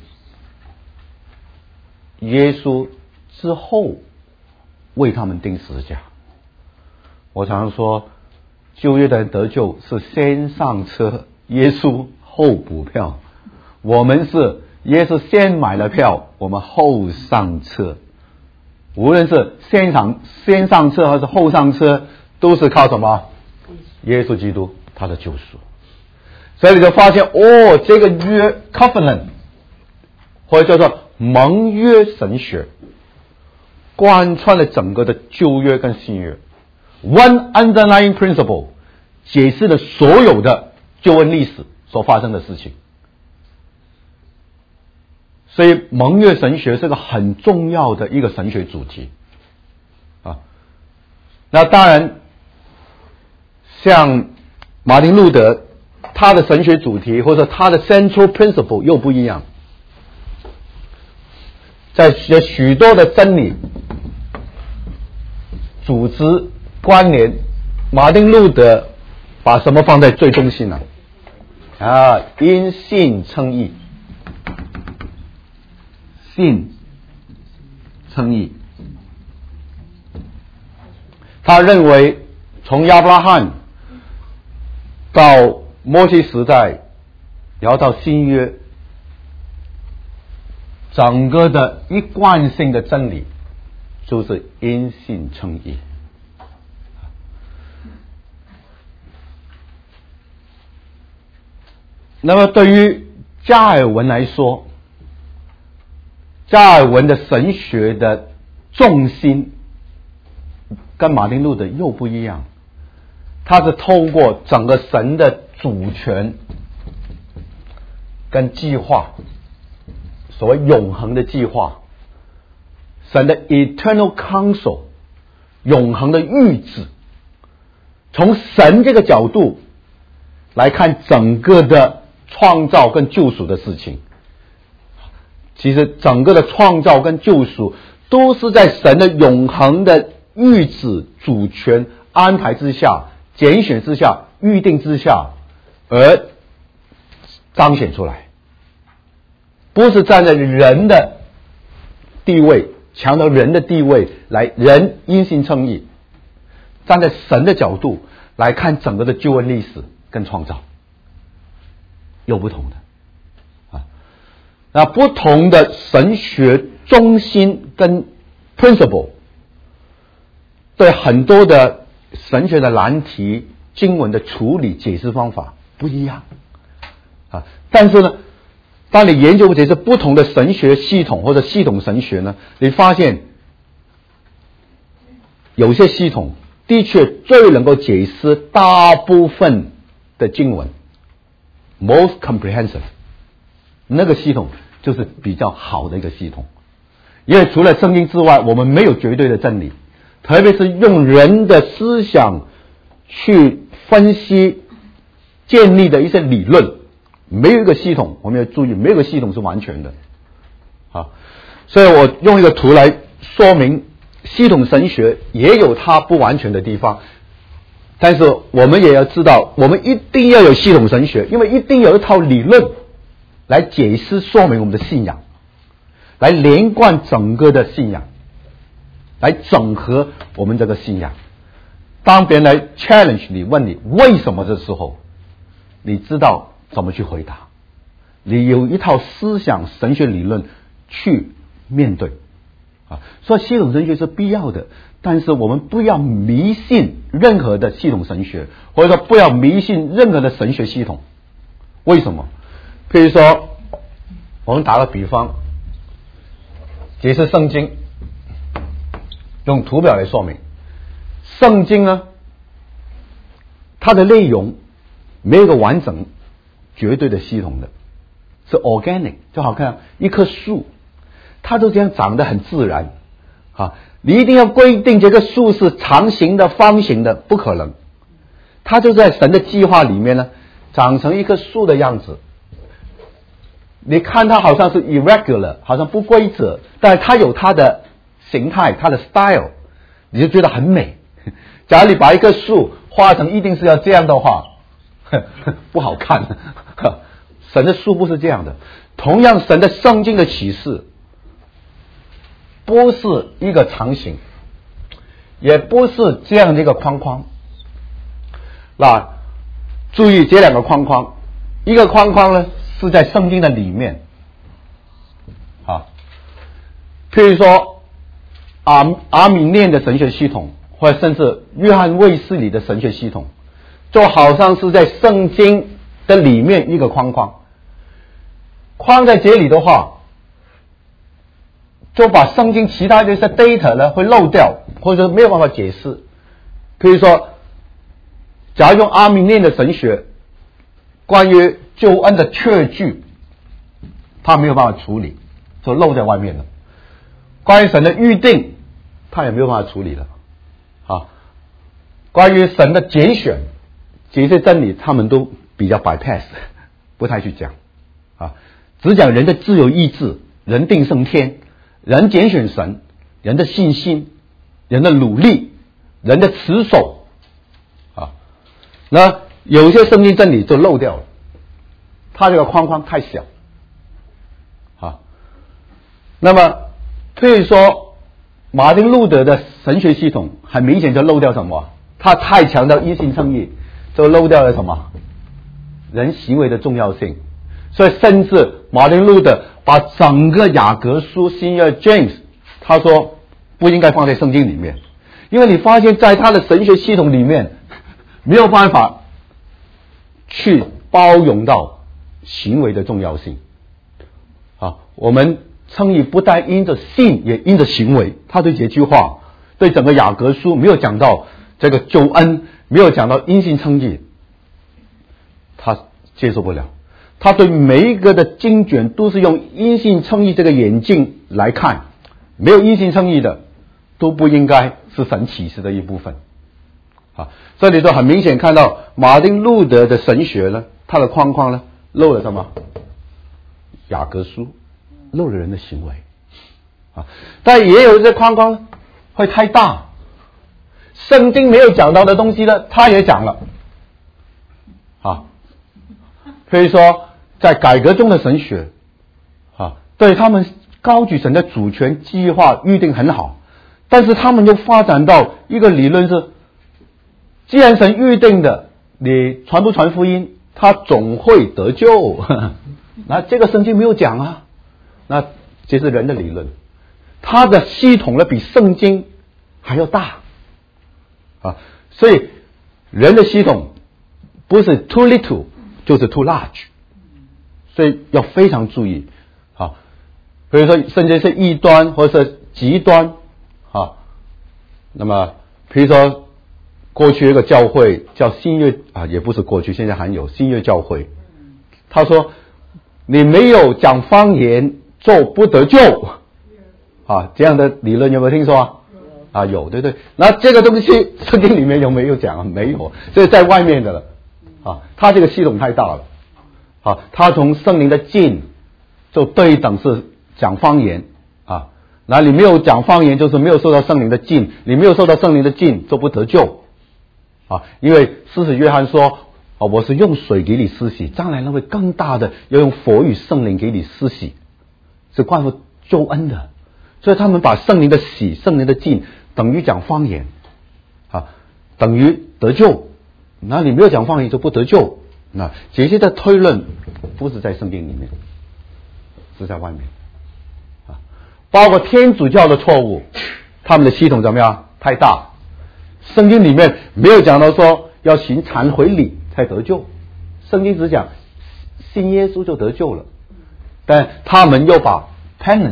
耶稣之后为他们钉十字架。我常常说旧约的人得救是先上车，耶稣后补票。我们是耶稣先买了票，我们后上车。无论是先上先上车还是后上车，都是靠什么？耶稣基督他的救赎。所以你就发现哦，这个约 covenant 或者叫做盟约神学，贯穿了整个的旧约跟新约。One underlying principle 解释了所有的救恩历史所发生的事情。所以盟约神学是个很重要的一个神学主题啊。那当然像马丁路德他的神学主题或者他的 central principle 又不一样，在有许多的真理组织关联，马丁路德把什么放在最中心呢？啊，因信称义，信称义。他认为从亚伯拉罕到摩西时代，然后到新约，整个的一贯性的真理就是因信称义。那么对于加尔文来说，加尔文的神学的重心跟马丁路德又不一样，他是透过整个神的主权跟计划，所谓永恒的计划，神的 eternal counsel 永恒的预旨，从神这个角度来看整个的创造跟救赎的事情。其实整个的创造跟救赎都是在神的永恒的预旨、主权安排之下、拣选之下、预定之下而彰显出来，不是站在人的地位，强调人的地位来人因信称义，站在神的角度来看整个的救恩历史跟创造有不同的啊。那不同的神学中心跟 principle 对很多的神学的难题经文的处理解释方法不一样啊。但是呢，当你研究这些不同的神学系统或者系统神学呢，你发现有些系统的确最能够解释大部分的经文 most comprehensive， 那个系统就是比较好的一个系统。因为除了圣经之外，我们没有绝对的真理，特别是用人的思想去分析建立的一些理论，没有一个系统，我们要注意，没有一个系统是完全的啊。所以我用一个图来说明系统神学也有它不完全的地方，但是我们也要知道，我们一定要有系统神学，因为一定有一套理论来解释说明我们的信仰，来连贯整个的信仰，来整合我们这个信仰。当别人来 challenge 你，问你为什么的时候，你知道怎么去回答，你有一套思想神学理论去面对啊。所以系统神学是必要的，但是我们不要迷信任何的系统神学，或者说不要迷信任何的神学系统。为什么？譬如说我们打个比方，解释圣经，用图表来说明。圣经呢，它的内容没有一个完整绝对的系统的，是 organic， 就好像一棵树，它都这样长得很自然啊。你一定要规定这个树是长形的、方形的，不可能。它就在神的计划里面呢，长成一棵树的样子。你看它好像是 irregular， 好像不规则，但是它有它的形态，它的 style， 你就觉得很美。假如你把一棵树画成一定是要这样的话，呵呵不好看。神的树不是这样的。同样，神的圣经的启示不是一个长形，也不是这样的一个框框。那注意这两个框框，一个框框呢是在圣经的里面啊，譬如说阿阿米念的神学系统，或者甚至约翰卫斯理的神学系统，就好像是在圣经的里面一个框框。框在这里的话， 就把圣经其他的一些 data 呢会漏掉，或者没有办法解释。比如说，假如用阿明念的神学，关于救恩的确据，他没有办法处理，就漏在外面了。关于神的预定，他也没有办法处理了。啊，关于神的拣选，这些真理他们都比较 bypass， 不太去讲。啊，只讲人的自由意志，人定胜天，人拣选神，人的信心，人的努力，人的持守。啊，那有些圣经真理就漏掉了，它这个框框太小。啊，那么可以说马丁路德的神学系统很明显就漏掉什么？他太强调因信称义，就漏掉了什么？人行为的重要性。所以甚至马丁路德把整个雅各书新约 James 他说不应该放在圣经里面，因为你发现在他的神学系统里面没有办法去包容到行为的重要性。啊，我们称义不但因着信也因着行为，他对这句话对整个雅各书没有讲到这个救恩，没有讲到因信称义，他接受不了。他对每一个的经卷都是用因信称义这个眼镜来看，没有因信称义的都不应该是神启示的一部分。啊，这里都很明显看到马丁路德的神学呢，他的框框呢漏了什么？雅各书漏了人的行为。啊，但也有一些框框会太大，圣经没有讲到的东西呢，他也讲了。啊，可以说在改革中的神学，啊，对他们高举神的主权计划预定很好，但是他们又发展到一个理论是，既然神预定的，你传不传福音，他总会得救。那这个圣经没有讲啊，那这是人的理论，他的系统呢比圣经还要大啊，所以人的系统不是 too little 就是 too large， 所以要非常注意啊。比如说甚至是异端或者是极端啊，那么比如说过去一个教会叫新约啊，也不是过去，现在还有新约教会，他说你没有讲方言就不得救啊，这样的理论有没有听说啊？啊，有，对对。那这个东西圣经里面有没有讲啊？没有，这是在外面的了啊。他这个系统太大了啊，他从圣灵的进就对等是讲方言啊，那你没有讲方言就是没有受到圣灵的进，你没有受到圣灵的进就不得救啊。因为施洗约翰说啊，我是用水给你施洗，将来那位更大的要用火与圣灵给你施洗，是关乎救恩的。所以他们把圣灵的洗、圣灵的进等于讲方言啊，等于得救。那你没有讲方言就不得救。那这些的推论不是在圣经里面，是在外面啊。包括天主教的错误，他们的系统怎么样？太大。圣经里面没有讲到说要行忏悔礼才得救，圣经只讲信耶稣就得救了，但他们又把 penance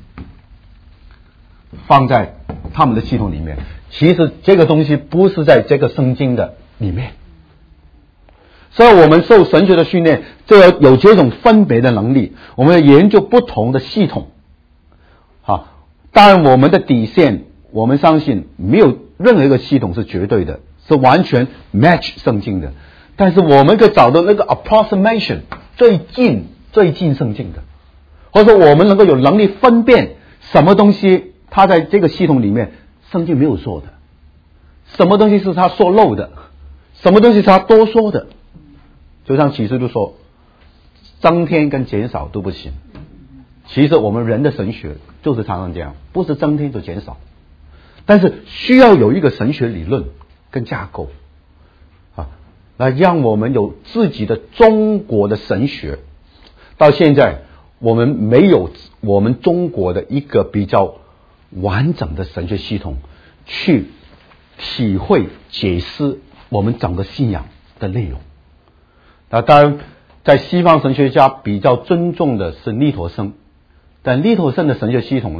放在他们的系统里面，其实这个东西不是在这个圣经的里面。所以我们受神学的训练，就要有这种分别的能力，我们要研究不同的系统啊。当然我们的底线，我们相信没有任何一个系统是绝对的，是完全 match 圣经的，但是我们可以找到那个 approximation 最近最近圣经的，或者说我们能够有能力分辨什么东西它在这个系统里面圣经没有说的，什么东西是他说漏的，什么东西是他多说的。就像启示录说增添跟减少都不行，其实我们人的神学就是常常这样，不是增添就减少，但是需要有一个神学理论跟架构啊，来让我们有自己的中国的神学。到现在我们没有我们中国的一个比较完整的神学系统去体会解释我们整个信仰的内容。那当然在西方神学家比较尊重的是利陀生，但利陀生的神学系统呢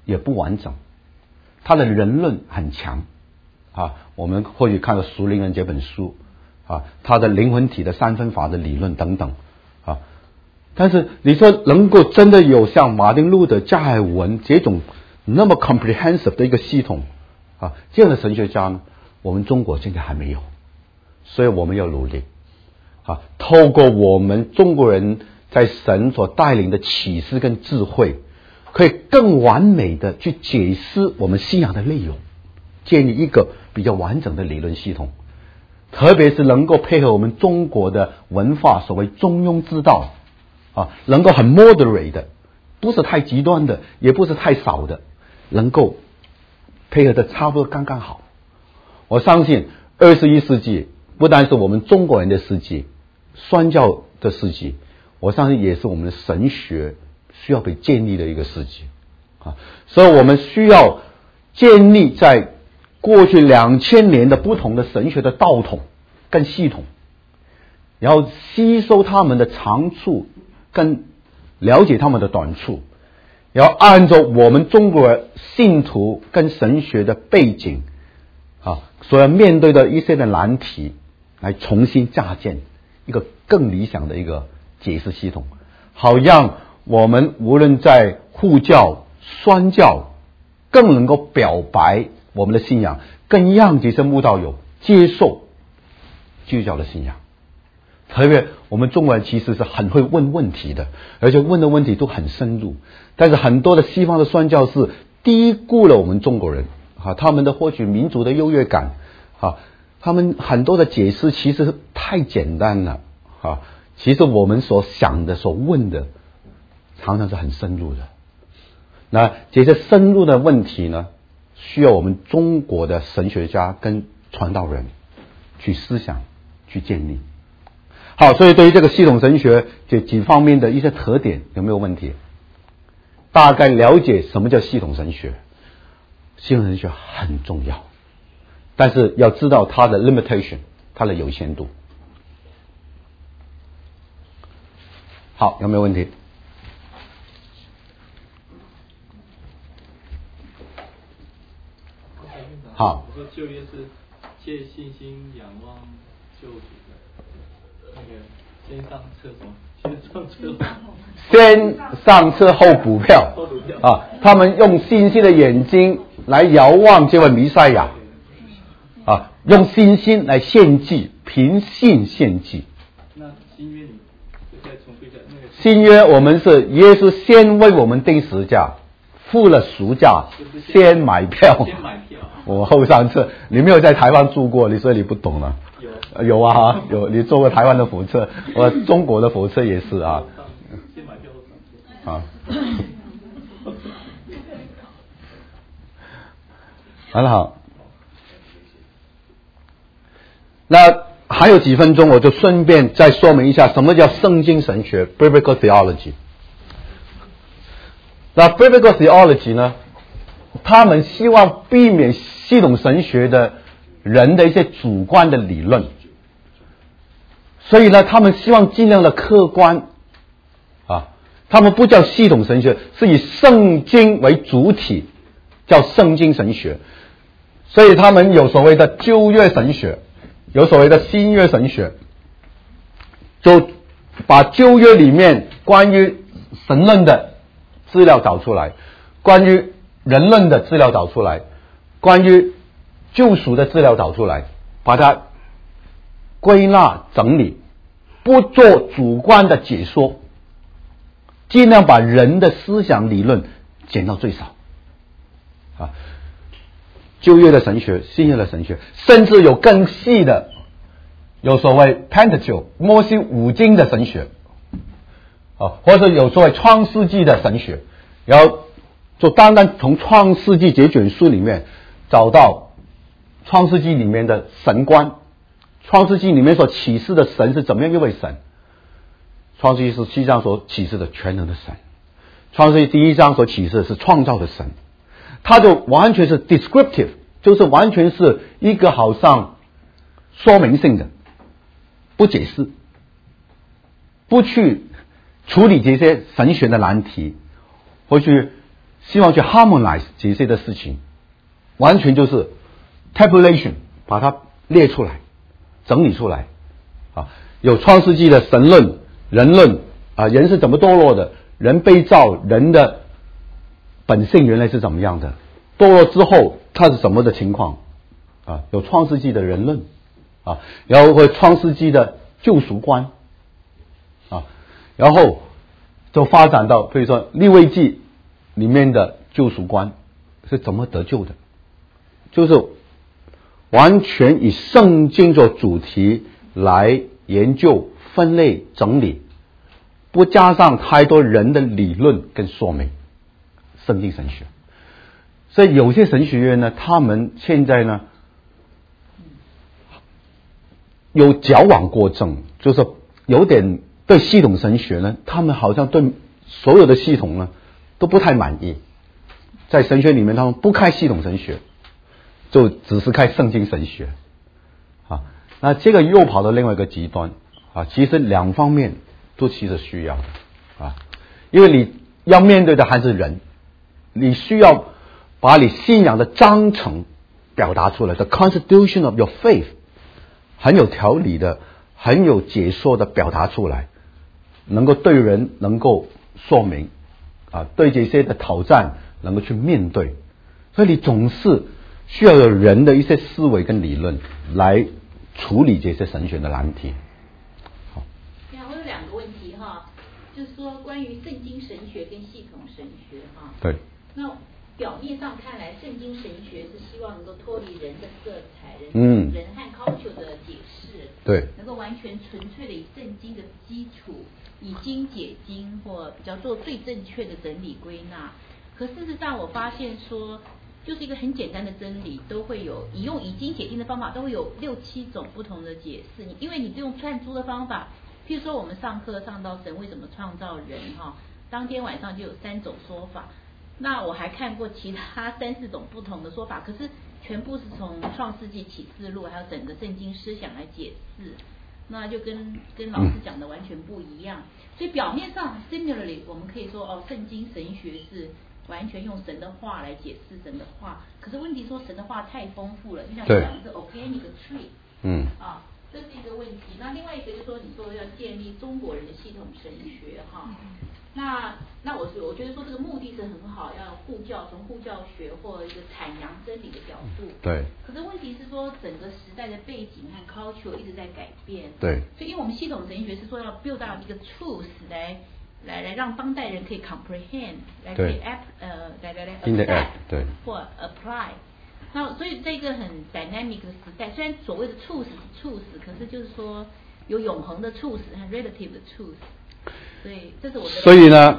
也不完整，他的人论很强啊。我们或许看了《属灵人》这本书啊，他的灵魂体的三分法的理论等等啊。但是你说能够真的有像马丁路德、加尔文这种那么 comprehensive 的一个系统啊，这样的神学家呢，我们中国现在还没有，所以我们要努力啊，透过我们中国人在神所带领的启示跟智慧，可以更完美的去解释我们信仰的内容，建立一个比较完整的理论系统，特别是能够配合我们中国的文化，所谓中庸之道啊，能够很 moderate 的，不是太极端的，也不是太少的，能够配合的差不多刚刚好。我相信二十一世纪不单是我们中国人的世纪，宣教的世纪，我相信也是我们的神学需要被建立的一个世纪啊。所以我们需要建立在过去两千年的不同的神学的道统跟系统，然后吸收他们的长处跟了解他们的短处，然后按照我们中国人信徒跟神学的背景啊，所要面对的一些的难题，来重新架建一个更理想的一个解释系统，好让我们无论在护教、宣教，更能够表白我们的信仰，更让这些慕道友接受基督教的信仰。特别我们中国人其实是很会问问题的，而且问的问题都很深入，但是很多的西方的宣教士低估了我们中国人啊，他们的获取民族的优越感啊，他们很多的解释其实太简单了啊，其实我们所想的所问的常常是很深入的。那这些深入的问题呢，需要我们中国的神学家跟传道人去思想去建立。好，所以对于这个系统神学这几方面的一些特点有没有问题？大概了解什么叫系统神学，系统神学很重要，但是要知道它的 limitation， 它的有限度。好，有没有问题？好。 我说旧约是借信心仰望救主的，那个先上车什么？先上车。 先上车后补票啊！他们用信心的眼睛来遥望这位弥赛亚啊，用信心来献祭，凭信献祭。 那新约你再重复一下那个。 新约我们是耶稣先为我们钉十字架，付了赎价，先买票。 先买票。 我后上车，你没有在台湾住过，你所以你不懂了。 有有啊，有你坐过台湾的火车，我中国的火车也是啊。 先买票后上车。 啊。很好。那还有几分钟，我就顺便再说明一下什么叫圣经神学 （Biblical Theology）。那 Biblical Theology 呢？他们希望避免系统神学的人的一些主观的理论，所以呢，他们希望尽量的客观啊。他们不叫系统神学，是以圣经为主体，叫圣经神学。所以他们有所谓的旧约神学，有所谓的新约神学，就把旧约里面关于神论的资料找出来，关于人论的资料找出来，关于救赎的资料找出来，把它归纳整理，不做主观的解说，尽量把人的思想理论减到最少啊。旧约的神学，新约的神学，甚至有更细的，有所谓 Pentateuch 摩西五经的神学啊，或者有所谓创世纪的神学，然后就单单从创世纪这卷书里面找到创世纪里面的神观，创世纪里面所启示的神是怎么样一位神。创世纪是七章所启示的全能的神，创世纪第一章所启示的是创造的神，它就完全是 descriptive， 就是完全是一个好像说明性的，不解释，不去处理这些神学的难题，或去希望去 harmonize 这些的事情，完全就是 tabulation 把它列出来，整理出来啊。有创世纪的神论、人论啊，人是怎么堕落的，人被造，人的本性原来是怎么样的，堕落之后它是什么的情况啊？有创世纪的人论啊，然后会创世纪的救赎观啊，然后就发展到比如说利未记里面的救赎观是怎么得救的，就是完全以圣经做主题来研究、分类、整理，不加上太多人的理论跟说明，圣经神学。所以有些神学院呢，他们现在呢有矫枉过正，就是有点对系统神学呢，他们好像对所有的系统呢都不太满意。在神学里面，他们不开系统神学，就只是开圣经神学啊。那这个又跑到另外一个极端啊。其实两方面都其实需要的啊，因为你要面对的还是人，你需要把你信仰的章程表达出来，the constitution of your faith， 很有条理的、很有解说的表达出来，能够对人能够说明啊，对这些的挑战能够去面对。所以你总是需要有人的一些思维跟理论来处理这些神学的难题。 好，我有两个问题哈，就是说关于圣经神学跟系统神学哈。 对。 那表面上看来，圣经神学是希望能够脱离人的色彩、人、 嗯、 人和 culture 的解释， 对， 能够完全纯粹的以圣经的基础，以经解经，或比较做最正确的整理归纳。可事实上，我发现说，就是一个很简单的真理，都会有以用以经解经的方法，都会有六七种不同的解释。你因为你用串珠的方法，譬如说我们上课上到神为什么创造人哈，当天晚上就有三种说法。那我还看过其他三四种不同的说法，可是全部是从创世纪、启示录还有整个圣经思想来解释，那就跟跟老师讲的完全不一样。所以表面上 similarly 我们可以说哦，圣经神学是完全用神的话来解释神的话，可是问题说神的话太丰富了，就像你讲的是 organic tree， 嗯啊，这是一个问题。那另外一个就是说，你说要建立中国人的系统神学哈。那那我是我觉得说这个目的是很好，要护教，从护教学或一个阐扬真理的角度。 对。 可是问题是说，整个时代的背景和 culture 一直在改变。 对。 所以，因为我们系统神学是说要 build up 一个 truth 来来来让当代人可以 comprehend， 来可以 app 呃来来来 accept 对或 apply。那所以在一个很 dynamic 的时代，虽然所谓的 truth 是 truth， 可是就是说有永恒的 truth 和 relative 的 truth。所以这是我的。 所以呢，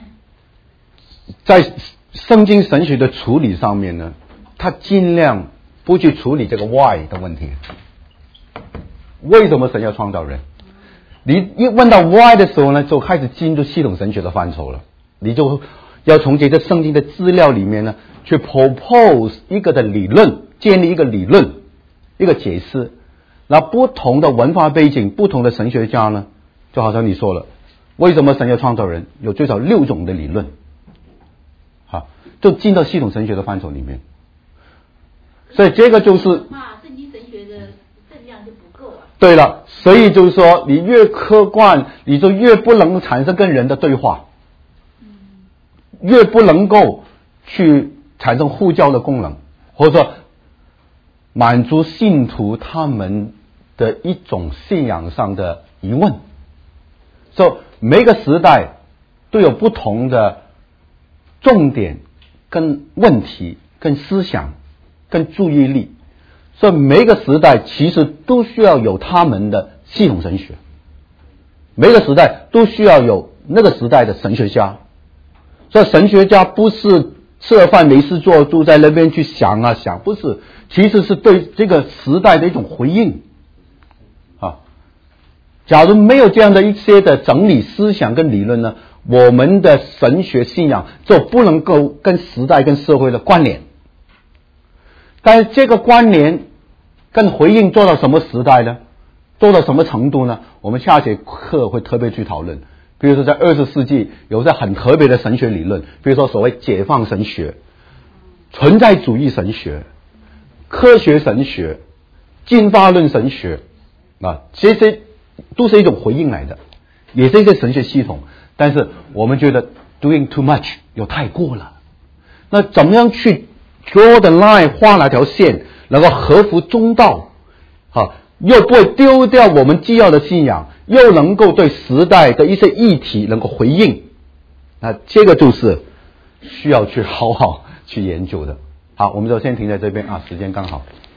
在圣经神学的处理上面呢，他尽量不去处理这个 why 的问题。为什么神要创造人？你一问到 why 的时候呢，就开始进入系统神学的范畴了。你就要从这个圣经的资料里面呢，去 propose 一个的理论，建立一个理论，一个解释。那不同的文化背景、不同的神学家呢，就好像你说了。为什么神要创造人？有最少六种的理论，好，就进到系统神学的范畴里面。所以这个就是， 圣经神学的分量就不够啊。 对了，所以就是说，你越客观，你就越不能产生跟人的对话，越不能够去产生护教的功能，或者说满足信徒他们的一种信仰上的疑问。所以每个时代都有不同的重点、跟问题、跟思想、跟注意力，所以每个时代其实都需要有他们的系统神学，每个时代都需要有那个时代的神学家。所以神学家不是吃了饭没事做，就在那边去想啊想，不是，其实是对这个时代的一种回应。假如没有这样的一些的整理思想跟理论呢，我们的神学信仰就不能够跟时代跟社会的关联。但是这个关联跟回应做到什么时代呢？做到什么程度呢？我们下节课会特别去讨论。 比如说在二十世纪有些很特别的神学理论，比如说所谓解放神学、存在主义神学、科学神学、进化论神学啊，这些都是一种回应来的，也是一个神学系统。但是我们觉得 doing too much 有太过了。那怎么样去 draw the line 画那条线，能够合乎中道，啊，又不会丢掉我们既要的信仰，又能够对时代的一些议题能够回应，那这个就是需要去好好去研究的。好，我们就先停在这边啊，时间刚好。